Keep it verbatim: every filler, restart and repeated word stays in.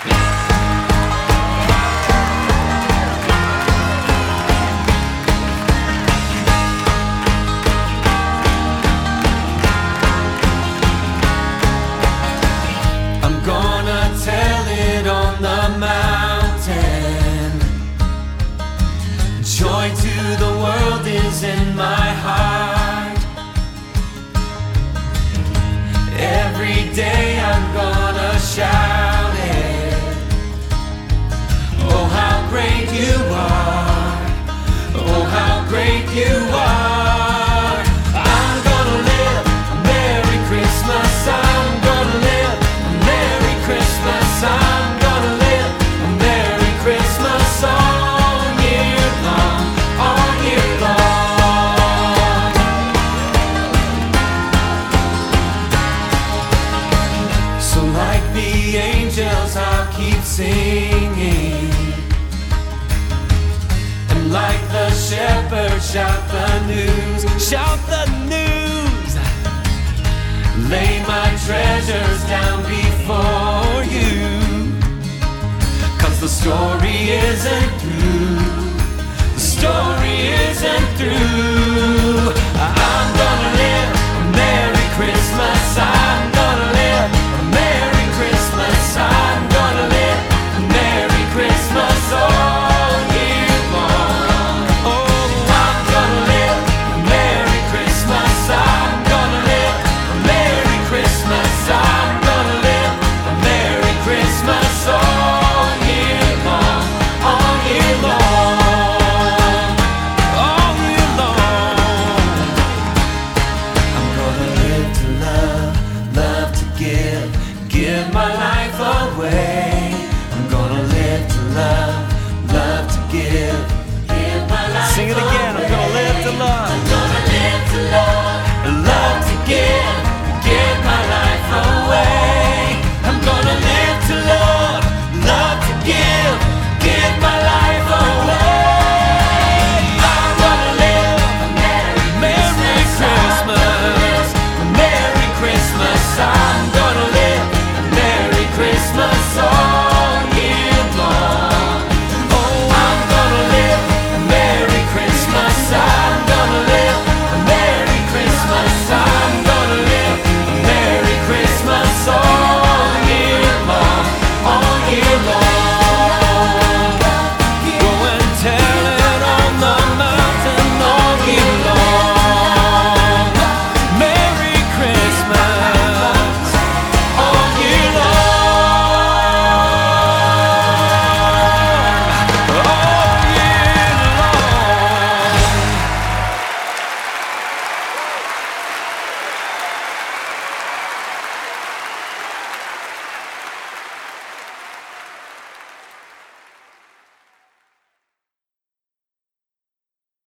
Joy to the world is in my heart. Every day I'm gonna shout it. Oh, how great you are. Oh, how great you are. I'm gonna live a Merry Christmas. I'm gonna live a Merry Christmas. I'm gonna live a Merry Christmas all year long, all year long. So like the angels I'll keep singing, and like the shepherds shout the news, shout the news. Lay my treasures down before you, 'cause the story isn't through. The story isn't through. I'm gonna live a Merry Christmas. I'm gonna live a Merry Christmas. I'm gonna live a Merry Christmas all year long. Oh, I'm gonna live a Merry Christmas. I'm gonna live a Merry Christmas. I'm gonna live a Merry Christmas all year long, all year long, all year long. I'm gonna live to love, love to give, give my life away. I'm gonna live to love, love to give, give my life away. Sing it again. I'm gonna live to love. I'm gonna live to love, love to give, give my life away. I'm gonna live to love, love to give, give my life away. I'm gonna live a Merry, Merry Christmas, a Merry Christmas. I'm gonna live a Merry Christmas all year long. Oh, I'm gonna live a Merry Christmas. I'm gonna live a Merry Christmas. I'm gonna live a Merry Christmas all year long, all year long.